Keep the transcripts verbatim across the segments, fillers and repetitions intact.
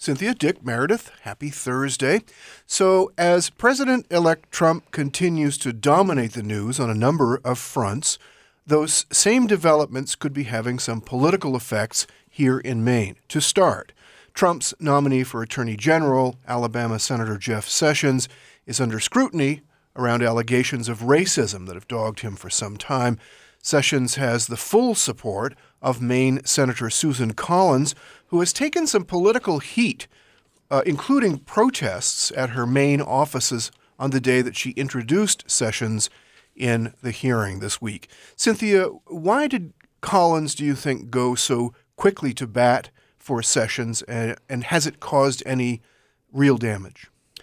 Cynthia, Dick, Meredith, happy Thursday. So as President-elect Trump continues to dominate the news on a number of fronts, those same developments could be having some political effects here in Maine. To start, Trump's nominee for Attorney General, Alabama Senator Jeff Sessions, is under scrutiny around allegations of racism that have dogged him for some time. Sessions has the full support of Maine Senator Susan Collins, who has taken some political heat, uh, including protests at her Maine offices on the day that she introduced Sessions in the hearing this week. Cynthia, why did Collins, do you think, go so quickly to bat for Sessions, and, and has it caused any real damage?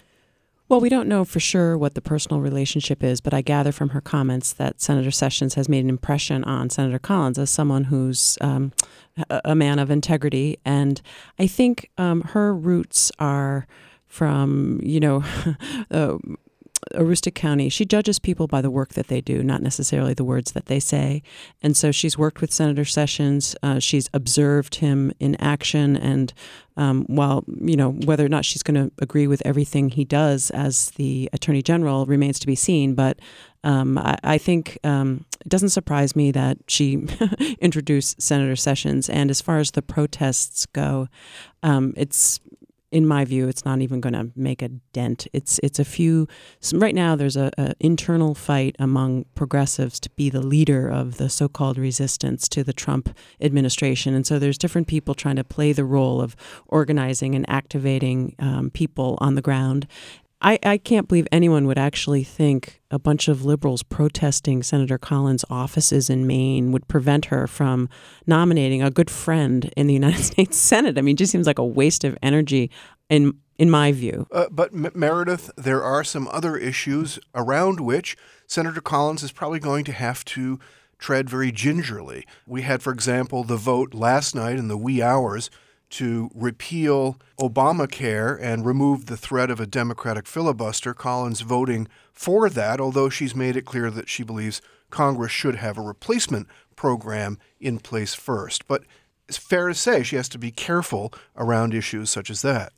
Well, we don't know for sure what the personal relationship is, but I gather from her comments that Senator Sessions has made an impression on Senator Collins as someone who's um, a man of integrity. And I think um, her roots are from, you know, uh, Aroostook County. She judges people by the work that they do, not necessarily the words that they say. And so she's worked with Senator Sessions. Uh, she's observed him in action. And um, while, you know, whether or not she's going to agree with everything he does as the Attorney General remains to be seen. But um, I, I think um, it doesn't surprise me that she introduced Senator Sessions. And as far as the protests go, um, it's in my view, it's not even going to make a dent. It's it's a few. Right now, there's a, a internal fight among progressives to be the leader of the so-called resistance to the Trump administration, and so there's different people trying to play the role of organizing and activating um, people on the ground. I, I can't believe anyone would actually think a bunch of liberals protesting Senator Collins' offices in Maine would prevent her from nominating a good friend in the United States Senate. I mean, it just seems like a waste of energy in in my view. Uh, but M- Meredith, there are some other issues around which Senator Collins is probably going to have to tread very gingerly. We had, for example, the vote last night in the wee hours to repeal Obamacare and remove the threat of a Democratic filibuster. Collins voting for that, although she's made it clear that she believes Congress should have a replacement program in place first. But it's fair to say she has to be careful around issues such as that.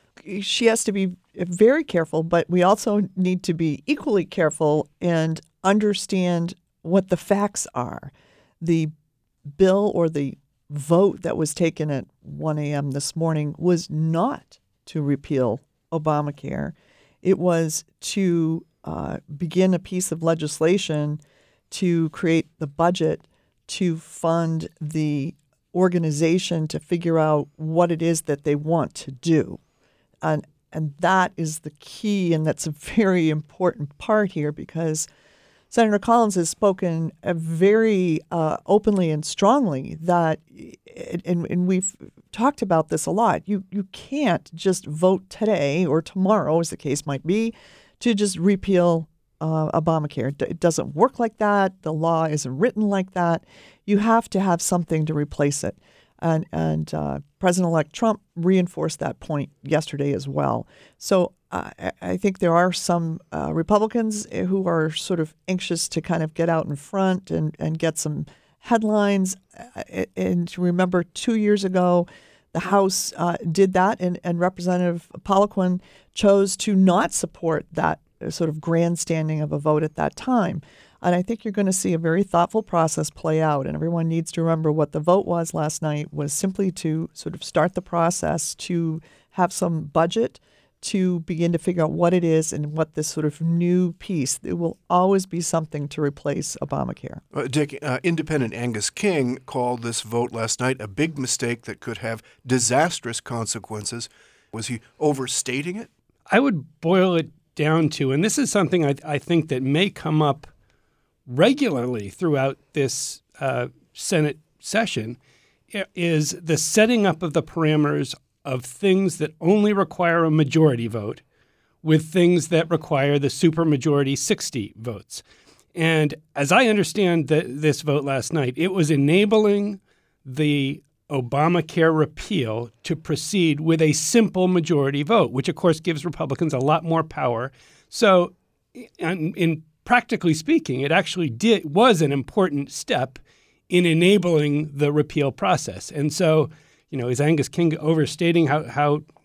She has to be very careful, but we also need to be equally careful and understand what the facts are. The bill or the vote that was taken at one a.m. this morning was not to repeal Obamacare. It was to uh, begin a piece of legislation to create the budget to fund the organization to figure out what it is that they want to do. And, and that is the key, and that's a very important part here because Senator Collins has spoken uh, very uh, openly and strongly that, and, and we've talked about this a lot, you, you can't just vote today or tomorrow, as the case might be, to just repeal uh, Obamacare. It doesn't work like that. The law isn't written like that. You have to have something to replace it. And, and uh, President-elect Trump reinforced that point yesterday as well. So uh, I think there are some uh, Republicans who are sort of anxious to kind of get out in front and, and get some headlines. And remember, two years ago, the House uh, did that, and, and Representative Poliquin chose to not support that sort of grandstanding of a vote at that time. And I think you're going to see a very thoughtful process play out. And everyone needs to remember what the vote was last night was simply to sort of start the process, to have some budget, to begin to figure out what it is and what this sort of new piece. There will always be something to replace Obamacare. Uh, Dick, uh, independent Angus King called this vote last night a big mistake that could have disastrous consequences. Was he overstating it? I would boil it down to, and this is something I, I think that may come up regularly throughout this uh, Senate session, is the setting up of the parameters of things that only require a majority vote with things that require the supermajority sixty votes. And as I understand the, this vote last night, it was enabling the Obamacare repeal to proceed with a simple majority vote, which of course gives Republicans a lot more power. So in, in practically speaking, it actually did was an important step in enabling the repeal process. And so, you know, is Angus King overstating how, how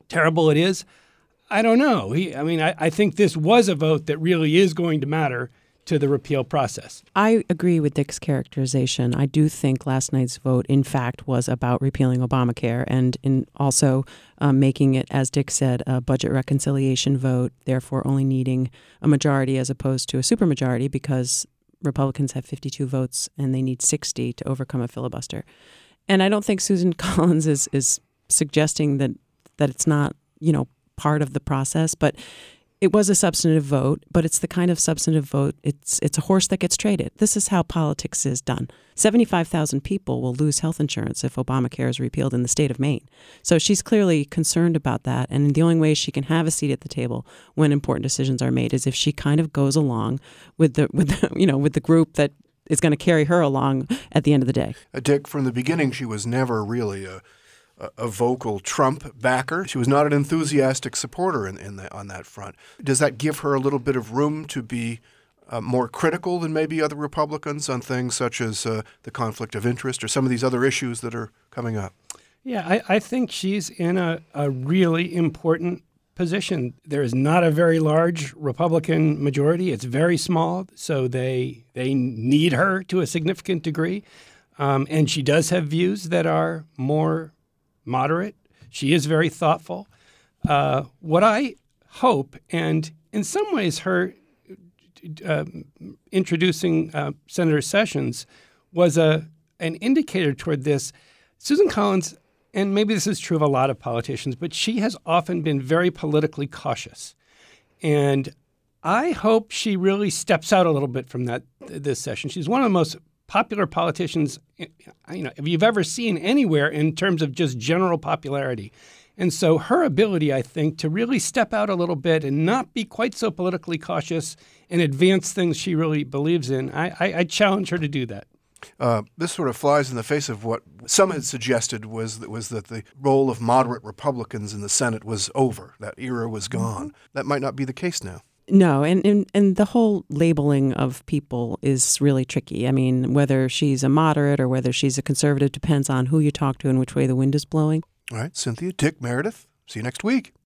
terrible it is, I don't know. He, I mean, I, I think this was a vote that really is going to matter to the repeal process. I agree with Dick's characterization. I do think last night's vote, in fact, was about repealing Obamacare and in also um, making it, as Dick said, a budget reconciliation vote, therefore only needing a majority as opposed to a supermajority because Republicans have fifty-two votes and they need sixty to overcome a filibuster. And I don't think Susan Collins is is suggesting that that it's not, you know, part of the process, but it was a substantive vote, but it's the kind of substantive vote, it's it's a horse that gets traded. This is how politics is done. seventy-five thousand people will lose health insurance if Obamacare is repealed in the state of Maine. So she's clearly concerned about that, and the only way she can have a seat at the table when important decisions are made is if she kind of goes along with the with the, you know, with the group that is going to carry her along at the end of the day. Uh, Dick, from the beginning, she was never really a a vocal Trump backer. She was not an enthusiastic supporter in, in the, on that front. Does that give her a little bit of room to be uh, more critical than maybe other Republicans on things such as uh, the conflict of interest or some of these other issues that are coming up? Yeah, I, I think she's in a, a really important position. There is not a very large Republican majority. It's very small, so they they need her to a significant degree. Um, and she does have views that are more moderate. She is very thoughtful. Uh, what I hope, and in some ways her uh, introducing uh, Senator Sessions was a an indicator toward this. Susan Collins, and maybe this is true of a lot of politicians, but she has often been very politically cautious. And I hope she really steps out a little bit from that this session. She's one of the most popular politicians, you know, if you've ever seen anywhere in terms of just general popularity. And so her ability, I think, to really step out a little bit and not be quite so politically cautious and advance things she really believes in, I, I, I challenge her to do that. Uh, this sort of flies in the face of what some had suggested was that, was that the role of moderate Republicans in the Senate was over. That era was gone. Mm-hmm. That might not be the case now. No, and, and, and the whole labeling of people is really tricky. I mean, whether she's a moderate or whether she's a conservative depends on who you talk to and which way the wind is blowing. All right, Cynthia, Dick, Meredith, see you next week.